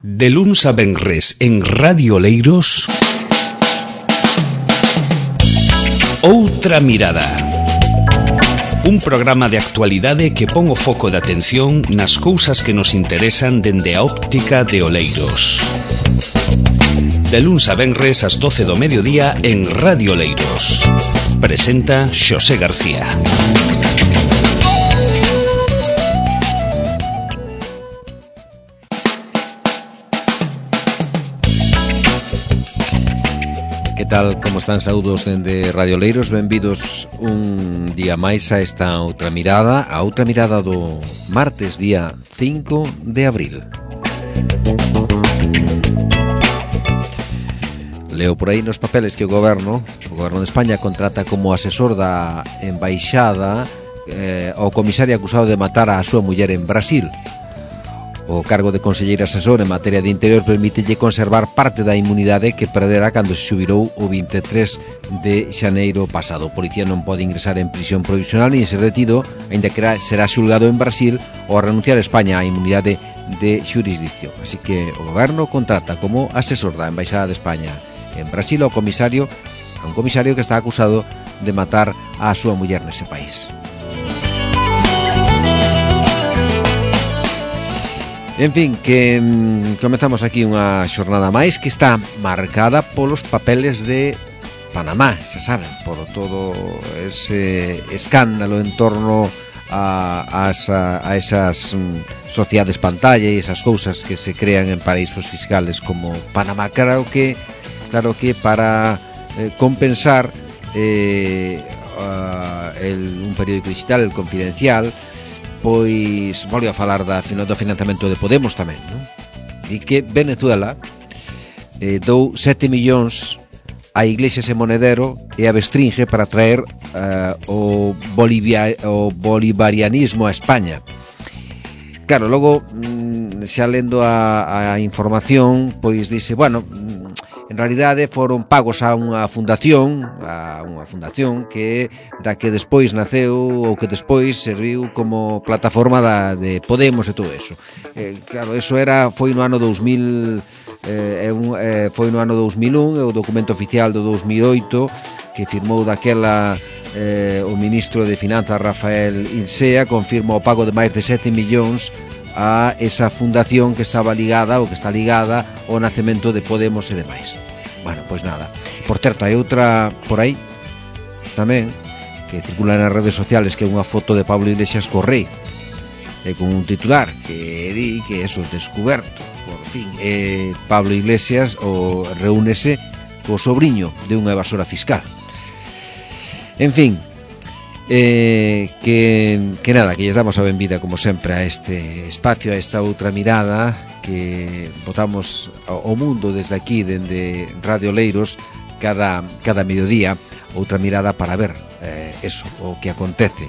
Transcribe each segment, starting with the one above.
De luns a venres en Radio Oleiros, Outra Mirada. Un programa de actualidade que pon o foco de atención nas cousas que nos interesan dende a óptica de Oleiros. De luns a venres ás 12 do mediodía en Radio Oleiros. Presenta Xosé García. Que tal, como están? Saúdos dende Radio Oleiros, benvidos un día máis a esta outra mirada, a outra mirada do martes, día 5 de abril. Leo por aí nos papeles que o Goberno de España contrata como asesor da embaixada ao comisario acusado de matar a súa muller en Brasil. O cargo de conselleiro asesor en materia de interior permítelle conservar parte da inmunidade que perdera cando se xubilou o 23 de xaneiro pasado. O policía non pode ingresar en prisión provisional nin ser detido, aínda que será xulgado en Brasil ou a renunciar a España á inmunidade de xurisdicción. Así que o Goberno contrata como asesor da Embaixada de España en Brasil a un comisario que está acusado de matar a súa muller nese país. En fin, que comezamos aquí unha xornada máis que está marcada polos papeles de Panamá, xa saben, por todo ese escándalo en torno a esas sociedades pantalla e esas cousas que se crean en paraísos fiscales como Panamá. Claro que para compensar un periódico digital, El Confidencial, pois volve a falar do financiamento de Podemos tamén, non? E que Venezuela dou 7 millóns a Iglesias e Monedero e a Bestringe para traer o bolivarianismo a España. Claro, logo xa lendo a información, pois dice, bueno, en realidade foron pagos a unha fundación que da que despois naceu ou que despois serviu como plataforma de Podemos e todo eso. Claro, eso foi no ano 2000, foi no ano 2001, e o documento oficial do 2008 que firmou daquela o ministro de Finanzas Rafael Insea confirma o pago de máis de 7 millóns a esa fundación que estaba ligada ou que está ligada ao nacemento de Podemos e demais. Bueno, pois nada. Por certo, hai outra por aí tamén que circula nas redes sociales, que é unha foto de Pablo Iglesias co rei, con un titular que di que eso, descuberto, por fin, Pablo Iglesias reúnese co sobriño de unha evasora fiscal. En fin, que nada, que lles damos a benvida como sempre a este espacio, a esta outra mirada que botamos ao mundo desde aquí, dende Radio Oleiros, cada mediodía, outra mirada para ver eso, o que acontece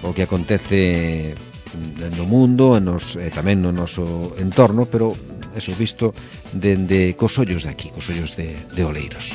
no mundo, tamén no noso entorno, pero eso visto dende cos ollos de aquí, cos ollos de Oleiros.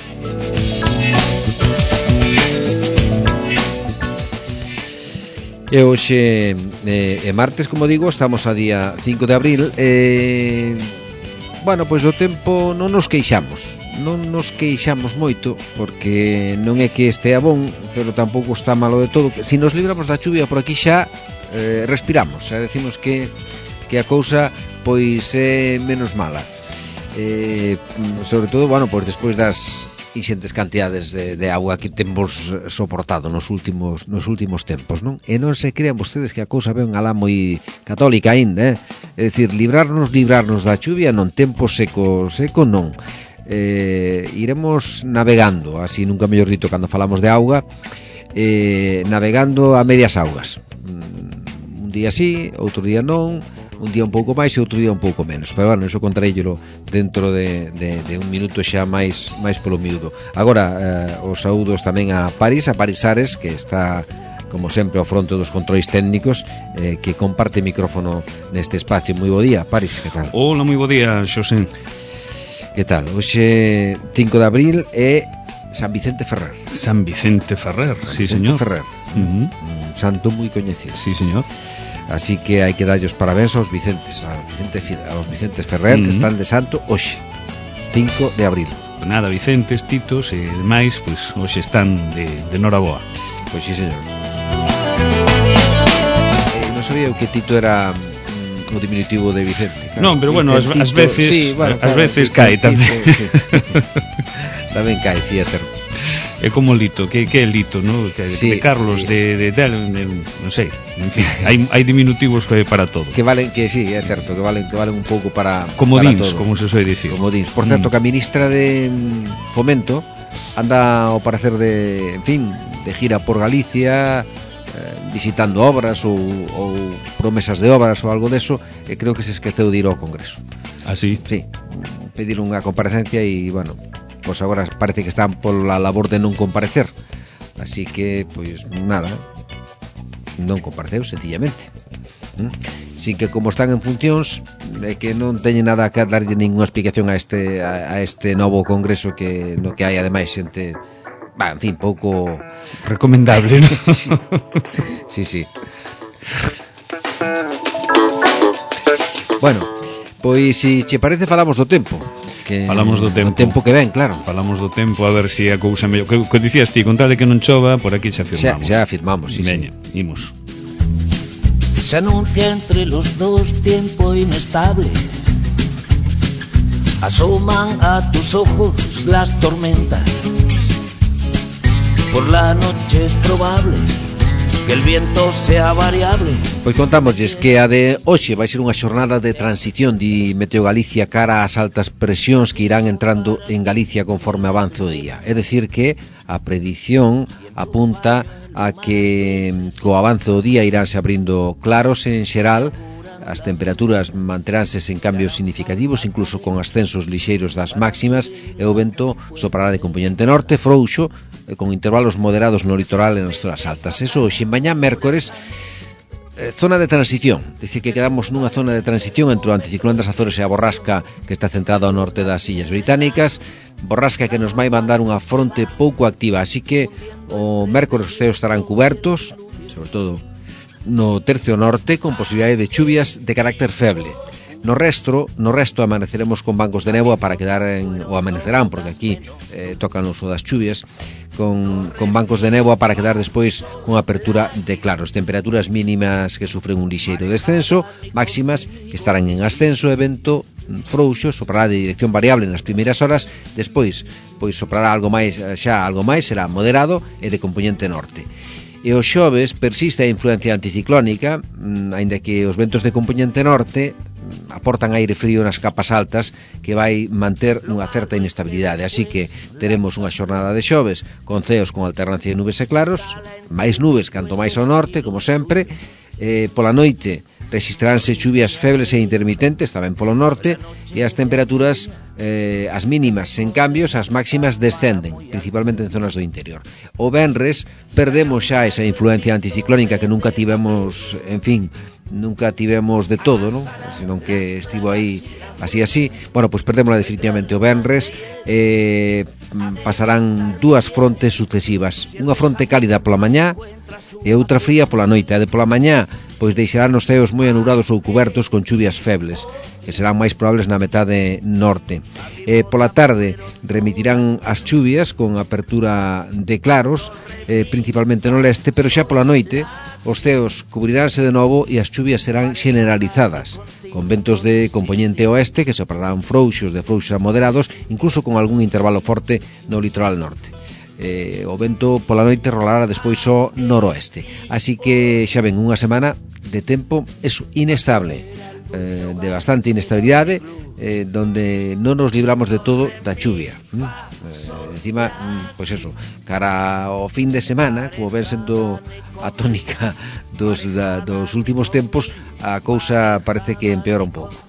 E hoxe é martes, como digo, estamos a día 5 de abril. Bueno, pois do tempo non nos queixamos moito, porque non é que estea bon, pero tampouco está malo de todo. Si nos libramos da chuvia por aquí xa respiramos, xa decimos que a cousa pois é menos mala. Sobre todo, bueno, pois despois das inxentes cantidades de auga que temos soportado nos últimos tempos, non? E non se crean vostedes que a cousa ven alá moi católica aínda, É dicir, librarnos da chuvia non, tempo seco non. Iremos navegando, así nunca mellor dito cando falamos de auga, navegando a medias augas. Un día sí, outro día non, un día un pouco máis e outro día un pouco menos. Pero bueno, iso contaréllelo dentro de un minuto xa máis polo miúdo. Agora, os saúdos tamén a Parisares, que está, como sempre, ao fronte dos controis técnicos, que comparte micrófono neste espacio. Moi bo día, Paris, que tal? Hola, moi bo día, Xosé. Que tal? Hoxe 5 de abril é San Vicente Ferrer. San Vicente Ferrer, sí, señor. Ferrer. Un santo moi coñecido. Sí, señor. Así que hai que darlle os parabéns aos Vicentes, aos Vicentes Ferrer, que están de santo hoxe, 5 de abril. Nada, Vicentes, Titos e demais, pois hoxe están de noraboa. Pois sí, señor. Non sabía que Tito era o diminutivo de Vicente. Claro. Non, pero bueno, ás veces, sí, bueno, ás veces cae tamén. Sí. Tamén cae, sí, é certo. É como Lito, que é Lito, ¿no? Que sí, de Carlos, sí. de non sei, en fin, hai diminutivos para todo. Que valen, que sí, é certo, que valen un pouco para comodins, para todo. Como se soe dicir. Comodins. Por certo, que a ministra de Fomento anda ao parecer de, en fin, de gira por Galicia, visitando obras ou promesas de obras ou algo deso, e creo que se esqueceu de ir ao Congreso. Ah, sí? Sí, pedir unha comparecencia e, bueno, pois agora parece que están pola labor de non comparecer. Así que, pois, nada, non compareceu, sencillamente. Sin que, como están en funcións, é que non teñen nada que darlle ninguna explicación a este novo Congreso que no que hai, ademais, xente... en fin, pouco... recomendable, ¿no? Sí. Bueno, pois, se che parece, falamos do tempo. Falamos do tempo. O tempo que ven, claro. Falamos do tempo, a ver se a cousa mellor. Que dicías ti, con tal de que non chova, por aquí xa firmamos. Xa firmamos, sí. Veña, imos. Se anuncia entre los dos tiempo inestable. Asoman a tus ojos las tormentas. Por la noche es probable que el viento sea variable. Pois contámoslles que a de hoxe vai ser unha xornada de transición de Meteo Galicia cara ás altas presións que irán entrando en Galicia conforme avance o día. É dicir que a predición apunta a que co avance do día iránse abrindo claros en xeral. As temperaturas manteránse sen cambios significativos, incluso con ascensos lixeiros das máximas, e o vento soprará de compoñente norte, frouxo, con intervalos moderados no litoral e nas zonas altas. Eso hoxe, mañá, mércores, zona de transición. Dicir que quedamos nunha zona de transición entre o anticiclón das Azores e a borrasca que está centrada ao norte das Illas Británicas, borrasca que nos vai mandar unha fronte pouco activa, así que o mércores os ceos estarán cubertos, sobre todo no tercio norte, con posibilidade de chuvias de carácter feble. No resto amaneceremos con bancos de néboa para quedar ou amanecerán, porque aquí tocan o uso das chuvias, con bancos de néboa para quedar despois con apertura de claros. Temperaturas mínimas que sufren un lixeiro descenso, máximas que estarán en ascenso, e vento frouxo, soprará de dirección variable nas primeiras horas, despois pois soprará algo máis, será moderado e de compoñente norte. E o xoves persiste a influencia anticiclónica, aínda que os ventos de compoñente norte aportan aire frío nas capas altas que vai manter unha certa inestabilidade. Así que teremos unha xornada de xoves con ceos con alternancia de nubes e claros, máis nubes canto máis ao norte, como sempre. Pola noite resistiránse chuvias febles e intermitentes tamén polo norte, e as temperaturas, as mínimas sen cambios, as máximas descenden, principalmente en zonas do interior. O venres perdemos xa esa influencia anticiclónica que nunca tivemos, en fin, nunca tivemos de todo, non? Senón que estivo aí así. Bueno, pois perdémola definitivamente o venres. Pasarán dúas frontes sucesivas, unha fronte cálida pola mañá e outra fría pola noite. A de pola mañá pois deixarán os ceos moi anubrados ou cubertos con chuvias febles, que serán máis probables na metade norte. Pola tarde remitirán as chuvias con apertura de claros, principalmente no leste, pero xa pola noite os ceos cubriránse de novo e as chuvias serán generalizadas, con ventos de compoñente oeste que soprarán frouxos a moderados, incluso con algún intervalo forte no litoral norte. O vento pola noite rolará despois ao noroeste. Así que xa ven unha semana de tempo inestable, de bastante inestabilidade, donde non nos libramos de todo da chuvia. Encima, pois eso, cara ao fin de semana, como ven sendo a tónica dos últimos tempos, a cousa parece que empeora un pouco.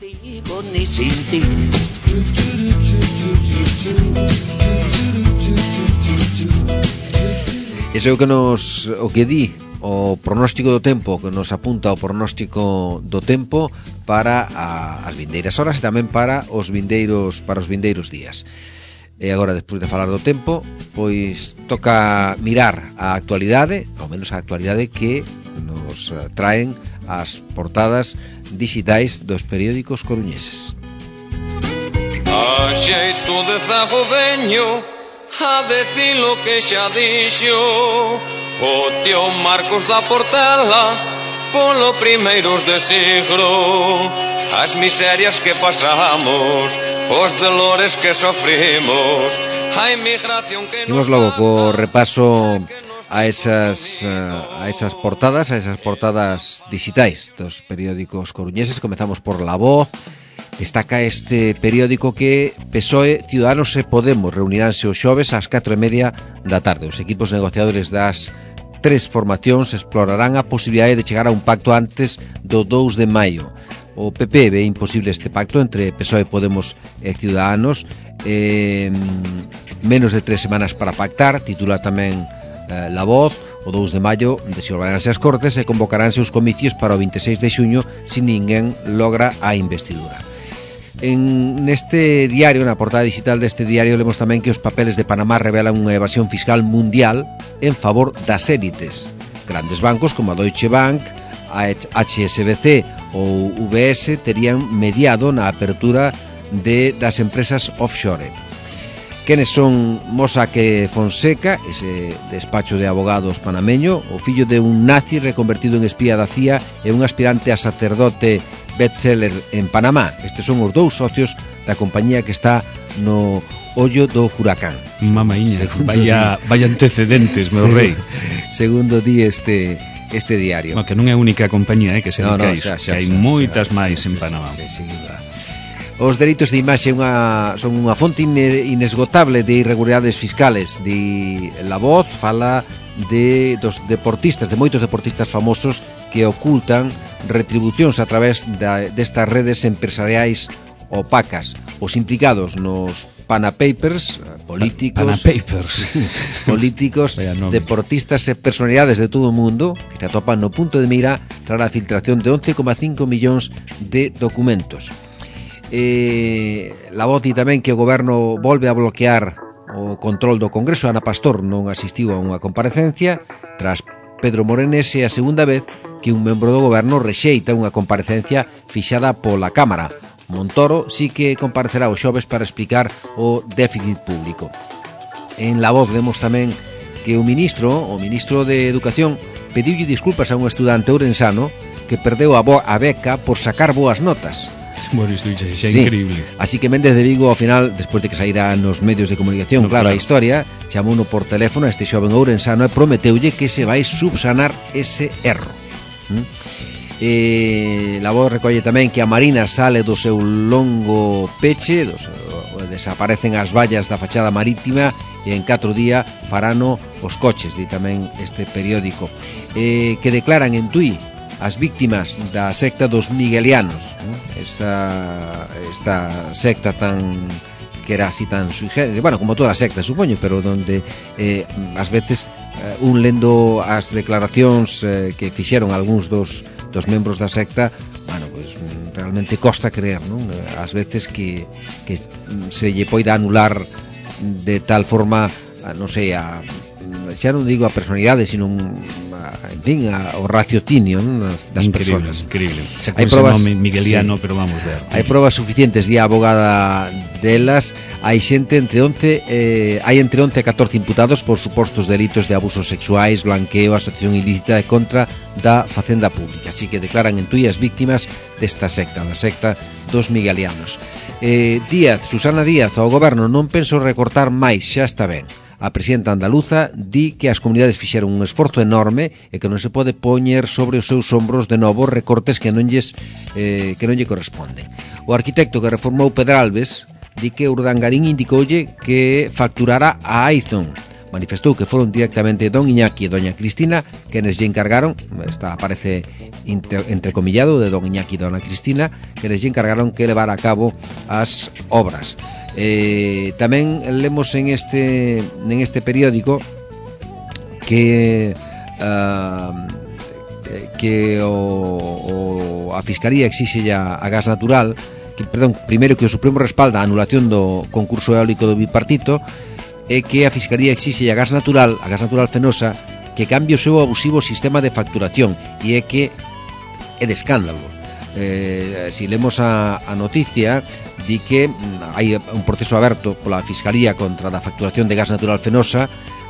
Iso é o que di o pronóstico do tempo, que nos apunta o pronóstico do tempo para as vindeiras horas e tamén para os vindeiros días. E agora, despois de falar do tempo, pois toca mirar a actualidade, ao menos a actualidade que nos traen as portadas digitais dos periódicos coruñeses. A xeito de zago veño a decir lo que xa dixo o tío Marcos da Portela polo primeiros de siglo, as miserias que pasamos, os dolores que sofrimos, a inmigración que nos... Imos logo co repaso a esas portadas, digitais dos periódicos coruñeses. Comezamos por La Voz. Destaca este periódico que PSOE, Ciudadanos e Podemos reuniránse o xoves ás 4:30 da tarde. Os equipos negociadores das tres formacións explorarán a posibilidade de chegar a un pacto antes do 2 de maio. O PP ve imposible este pacto entre PSOE, Podemos e Ciudadanos. Menos de 3 semanas para pactar, titula tamén La Voz. O 2 de maio desolveránse as Cortes e convocaránse os comicios para o 26 de xuño se ninguén logra a investidura. Neste diario, na portada digital deste diario, lemos tamén que os papeles de Panamá revelan unha evasión fiscal mundial en favor das élites. Grandes bancos como a Deutsche Bank, a HSBC ou UBS terían mediado na apertura das empresas offshore. Quenes son Mossack Fonseca, ese despacho de abogados panameño, o fillo de un nazi reconvertido en espía da CIA e un aspirante a sacerdote bestseller en Panamá. Estes son os dous socios da compañía que está no ollo do furacán. Mamaíña, vaya antecedentes, meu rei. Segundo di este diario. No, que non é a única compañía que se dedica a iso, que hai moitas máis en Panamá. Sí, os delitos de imaxe son unha fonte inesgotable de irregularidades fiscales. Di La Voz, fala dos deportistas, de moitos deportistas famosos que ocultan retribucións a través destas redes empresariais opacas. Os implicados nos Pana Papers, políticos, deportistas e personalidades de todo o mundo que se atopan no punto de mira tras a filtración de 11,5 millóns de documentos. La Voz di tamén que o goberno volve a bloquear o control do Congreso. Ana Pastor non asistiu a unha comparecencia tras Pedro Morenese a segunda vez que un membro do goberno rexeita unha comparecencia fixada pola Cámara. Montoro sí que comparecerá o xoves para explicar o déficit público. En La Voz vemos tamén que o ministro de Educación pediulle disculpas a un estudante ourensano que perdeu a beca por sacar boas notas. Bueno, isto é increíble. Así que Méndez de Vigo, ao final, despois de que saíra nos medios de comunicación, claro, a historia, chamouno por teléfono a este xoven ourensano e prometeulle que se vai subsanar ese erro. La Voz recolle tamén que a Marina sale do seu longo peche, desaparecen as vallas da fachada marítima e en 4 días farano os coches, di tamén este periódico, que declaran en Tui as víctimas da secta dos miguelianos, esta secta que era así tan sui generis, bueno, como toda a secta, supoño, pero donde ás veces un lendo as declaracións que fixeron algúns dos membros da secta, bueno, pues realmente costa creer, non? Ás veces que se lle poida anular de tal forma, non sei, xa non digo a personalidade, sino en fin, o raciocinio das persoas. Increíble. Hai probas migueliano, sí, pero vamos ver. Hai probas suficientes, di a abogada delas. Hai entre 11 e 14 imputados por supostos delitos de abusos sexuais, blanqueo, asociación ilícita e contra da facenda pública. Así que declaran en Tui as víctimas desta secta, da secta dos miguelianos. Susana Díaz, ao goberno non penso recortar máis, xa está ben. A presidenta andaluza di que as comunidades fixeron un esforzo enorme e que non se pode poñer sobre os seus ombros de novo recortes que non lle corresponde. O arquitecto que reformou Pedralbes di que Urdangarín indicoulle que facturara a Aizón. Manifestou que foron directamente don Iñaki e doña Cristina quenes lle encargaron, aparece entrecomillado, de don Iñaki e dona Cristina, quenes lle encargaron que levara a cabo as obras. Tamén lemos en este periódico que a Fiscalía exixe a Gas Natural primeiro que o Supremo respalda a anulación do concurso eólico do bipartito e que a Fiscalía exixe a Gas Natural Fenosa que cambie o seu abusivo sistema de facturación, e é que é de escándalo. Si lemos a noticia, di que hai un proceso aberto pola Fiscalía contra a facturación de gas natural Fenosa,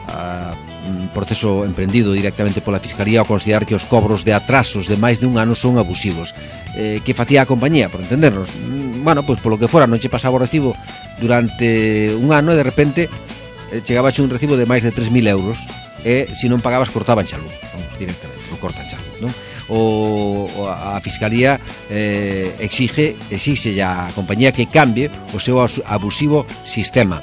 un proceso emprendido directamente pola Fiscalía ao considerar que os cobros de atrasos de máis de un ano son abusivos. Que facía a compañía, por entendernos? Bueno, pois polo que fora non che pasaba o recibo durante un ano e de repente chegabache un recibo de máis de 3.000 euros e se non pagabas cortaban xa luz, vamos, directamente, non cortan xa luz, non? A Fiscalía exige a compañía que cambie o seu abusivo sistema.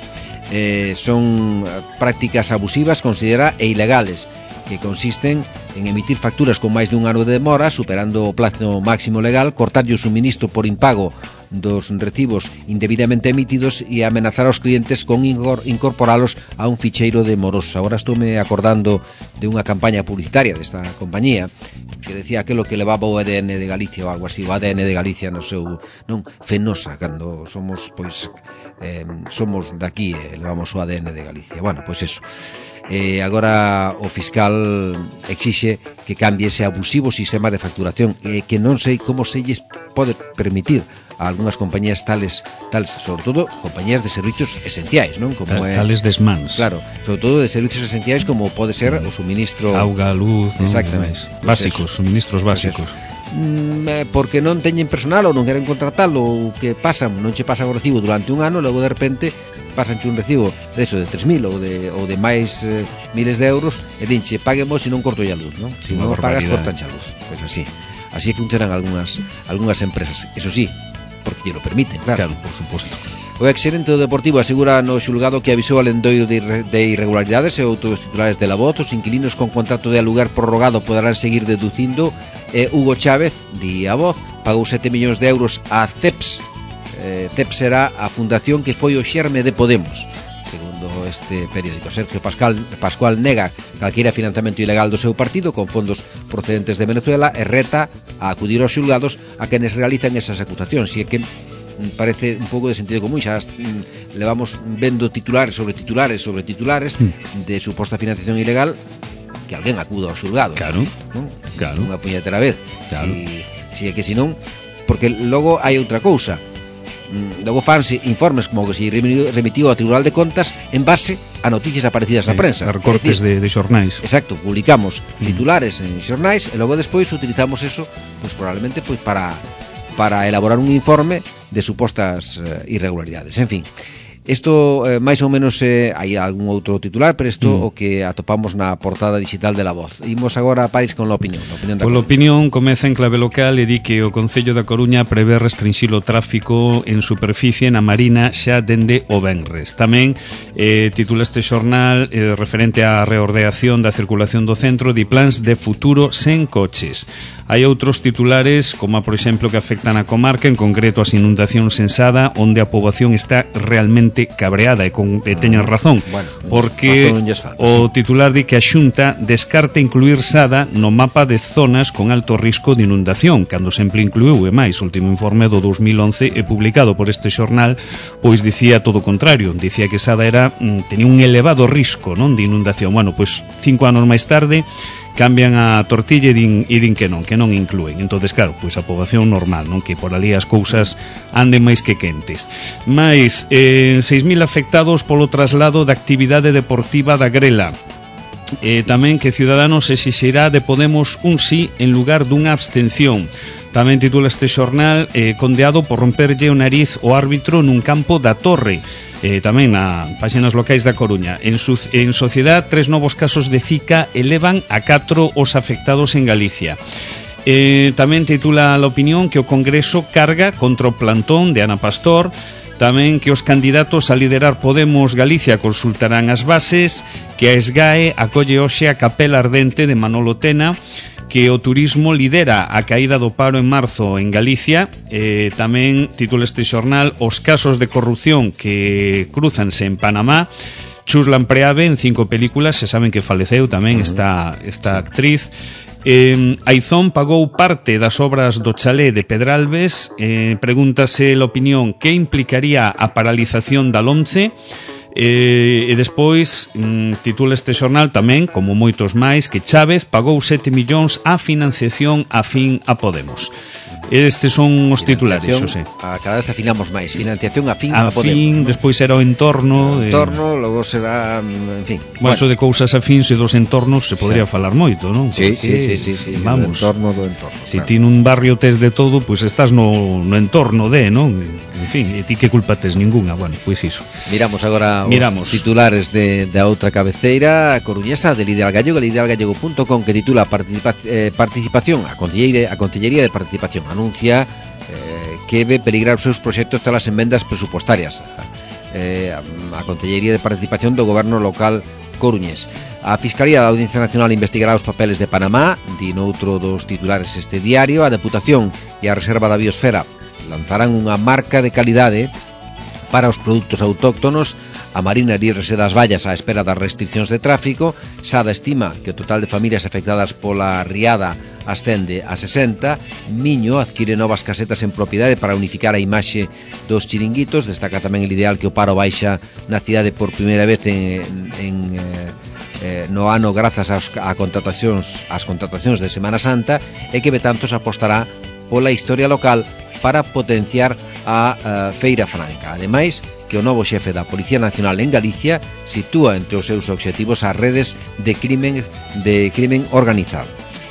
Son prácticas abusivas, considera, e ilegales, que consisten en emitir facturas con máis dun ano de demora, superando o plazo máximo legal, cortarlle o suministro por impago dos recibos indebidamente emitidos e amenazar aos clientes con incorporalos a un ficheiro de morosos. Agora estou-me acordando de unha campaña publicitaria desta compañía que decía aquilo que levaba o ADN de Galicia ou algo así, o ADN de Galicia no seu, non, Fenosa, cando somos, pois, somos daqui e levamos o ADN de Galicia. Bueno, pois eso. Agora o fiscal exixe que cambie ese abusivo sistema de facturación, que non sei como se lles pode permitir a algunhas compañías tales, sobre todo compañías de servicios esenciais, non? Como tales desmans. Claro, sobre todo de servicios esenciais como pode ser o suministro, auga, luz, exactamente, básicos, suministros básicos. Porque non teñen personal ou non queren contratalo, ou que pasan, non che pasa o recibo durante un ano, logo de repente pasanche un recibo de eso, de 3.000 ou de máis miles de euros, e dinche, paguemos e non corto a luz, non? Se non pagas, cortan a luz. Pois así funcionan algunhas empresas. Eso sí, porque lo permiten, claro, por suposto. O exxerente do Deportivo asegura no xulgado que avisou al endoiro de irregularidades e outros titulares de la voz. Os inquilinos con contrato de aluguer prorrogado poderán seguir deducindo. Hugo Chávez, di a voz, pagou 7 millóns de euros a CEPS. CEPS será a fundación que foi o xerme de Podemos, segundo este periódico. Sergio Pascual nega calquera financiamento ilegal do seu partido con fondos procedentes de Venezuela e reta a acudir aos xulgados a quenes realizan esas acusacións. E é que parece un pouco de sentido común, xa levamos vendo titulares sobre titulares de suposta financiación ilegal, que alguén acuda aos xulgados. Claro, ¿no? Claro. Unha puñetera vez. Claro. Si é que senón, porque logo hai outra cousa. Logo fanse informes como que se remitiu ao Tribunal de Contas en base a noticias aparecidas na prensa, a recortes de xornais. Exacto, publicamos titulares en xornais e logo despois utilizamos eso, pois probablemente pois para elaborar un informe de supostas irregularidades. En fin, isto máis ou menos hai algún outro titular, pero isto o que atopamos na portada digital de La Voz. Imos agora a País con a opinión. Pola opinión comeza en clave local e di que o Concello da Coruña prevé restrinxir o tráfico en superficie na Marina xa dende o venres. Tamén titula este xornal referente á reordeación da circulación do centro de plans de futuro sen coches. Hai outros titulares, como por exemplo que afectan a comarca, en concreto as inundacións en Sada, onde a poboación está realmente cabreada e teñen razón, porque o titular di que a Xunta descarta incluir Sada no mapa de zonas con alto risco de inundación, cando sempre incluiu, e máis, o último informe do 2011 publicado por este xornal, pois dicía todo o contrario, dicía que Sada tenía un elevado risco, non, de inundación. Bueno, pois 5 anos máis tarde cambian a tortilla e din que non incluen. Entonces, claro, pois a poboación normal, non, que por ali as cousas anden máis que quentes. Mais 6.000 afectados polo traslado da actividade deportiva da Grela. Tamén que Ciudadanos exixirá de Podemos un sí en lugar dunha abstención. Tamén titula este xornal condeado por romperlle o nariz o árbitro nun campo da Torre. Tamén na páxinas locais da Coruña. En sociedade, 3 novos casos de Zika elevan a 4 os afectados en Galicia. Tamén titula a opinión que o Congreso carga contra o plantón de Ana Pastor. Tamén que os candidatos a liderar Podemos Galicia consultarán as bases, que a SGAE acolle hoxe a capela ardente de Manolo Tena, que o turismo lidera a caída do paro en marzo en Galicia. Tamén titula este xornal os casos de corrupción que cruzanse en Panamá. Chuslan Preave en 5 películas, se saben que faleceu tamén esta actriz. Aizón pagou parte das obras do chalé de Pedralbes. Pregúntase a opinión que implicaría a paralización da LOMCE. E despois titula este xornal tamén, como moitos máis, que Chávez pagou 7 millóns a financiación afín a Podemos. Estes son os titulares, Xosé. Cada vez afinamos máis. Financiación afín a Podemos. Afín, despois era o entorno. Logo será, en fin. Bueno, eso de cousas afíns e dos entornos se podría falar moito, non? Sí. Vamos. Do entorno. Se ti nun barrio tes de todo, pois estás no entorno de, non? En fin, e ti que culpa tes ninguna. Bueno, pois iso. Miramos agora os titulares da outra cabeceira coruñesa del Ideal Gallego, el idealgallego.com, que titula Participación, a Consellería de Participación anuncia que ve peligrar os seus proxectos tras as enmendas presupostarias. A Consellería de Participación do Goberno Local coruñés. A Fiscalía da Audiencia Nacional investigará os papeles de Panamá, di noutro dos titulares este diario. A Deputación e a Reserva da Biosfera lanzarán unha marca de calidade para os produtos autóctonos. A Marina erírese das vallas á espera das restriccións de tráfico. Sada estima que o total de familias afectadas pola riada ascende a 60. Miño adquire novas casetas en propiedade para unificar a imaxe dos chiringuitos. Destaca tamén el Ideal que o paro baixa na cidade por primeira vez no ano grazas ás contratacións de Semana Santa, e que Betanzos apostará pola historia local para potenciar a Feira Franca. Ademais, que o novo xefe da Policía Nacional en Galicia sitúa entre os seus obxectivos as redes de crimen organizado.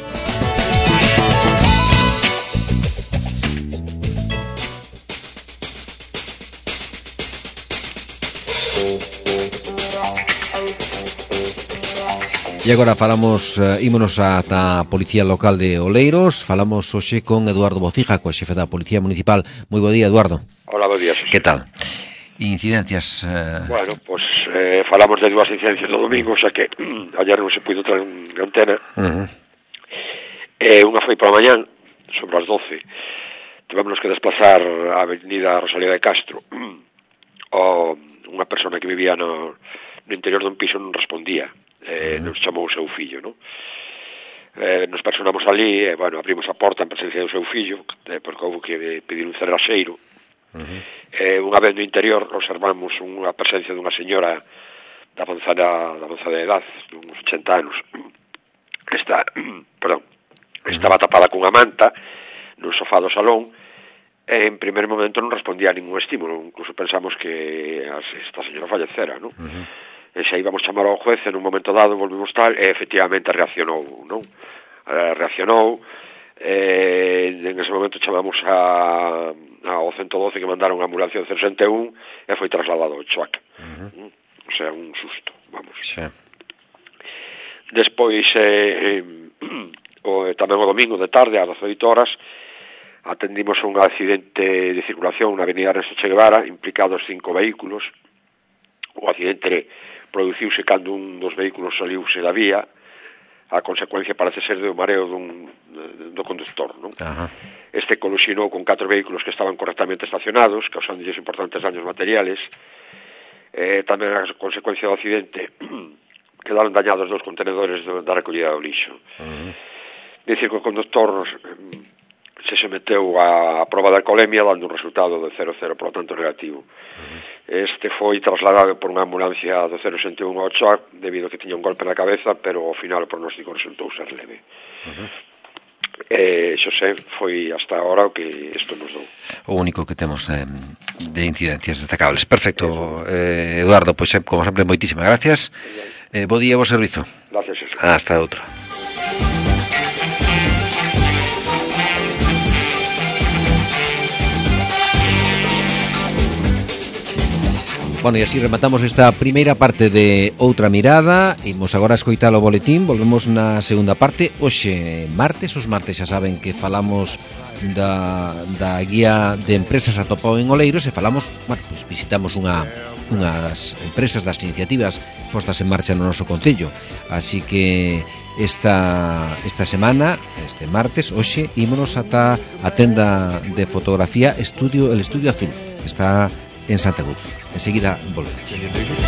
E agora ímonos ata a Policía Local de Oleiros. Falamos hoxe con Eduardo Bocija, co xefe da Policía Municipal. Moi bo día, Eduardo. Hola, bo día, Xosé. Que tal? Incidencias? Bueno, pues falamos de dúas incidencias do domingo, xa que ayer non se puido traer en antena. Unha foi pola mañán, sobre as 12. Tivemos que desplazar a avenida Rosalía de Castro. Unha persona que vivía no interior dun piso non respondía. Nos chamou o seu fillo, non? Nos personamos ali, bueno, abrimos a porta en presencia do seu fillo, porque houve que pedir un cerraxeiro. Unha vez no interior observamos unha presencia dunha señora da avanzada edad, uns 80 anos. Estaba tapada cunha manta nun sofá do salón. En primer momento non respondía a ningún estímulo, incluso pensamos que esta señora fallecera, non? E xa íbamos chamar ao juez, en un momento dado volvimos tal, e efectivamente reaccionou, non? En ese momento chamamos ao 112, que mandaron a ambulancia do 061 e foi trasladado ao Choac. O sea, un susto, vamos. Sí. Despois, tamén o domingo de tarde, ás 18 horas, atendimos un accidente de circulación na avenida Ernesto Che Guevara, implicados 5 vehículos. O accidente produciuse cando un dos vehículos saliuse da vía. A consecuencia parece ser do mareo do conductor, non? Este colisionou con 4 vehículos que estaban correctamente estacionados, causándoles importantes daños materiales. Tamén a consecuencia do accidente quedaron dañados 2 contenedores da recollida do lixo. Dicir que o conductor se someteu a proba de alcoholemia, dando un resultado de 0,0, por lo tanto negativo. Este foi trasladado por unha ambulancia do 061 ao Choac, debido a que tiña un golpe na cabeza, pero ao final o pronóstico resultou ser leve. Xosé, foi hasta agora o que isto nos dou. O único que temos de incidencias destacables. Perfecto, Eduardo, pois como sempre, moitísimas gracias. Bo día e bo servizo. Gracias, Xosé. Hasta outro. Bueno, e así rematamos esta primeira parte de Outra Mirada. Imos agora a escoitar o boletín. Volvemos na segunda parte. Hoxe, martes, os martes xa saben que falamos da guía de empresas atopado en Oleiros, e falamos, bueno, pues visitamos unha das empresas, das iniciativas postas en marcha no noso concello. Así que esta semana, este martes, hoxe, ímonos ata a tenda de fotografía El Estudio Azul. Está en Santa Cruz. Enseguida volvemos.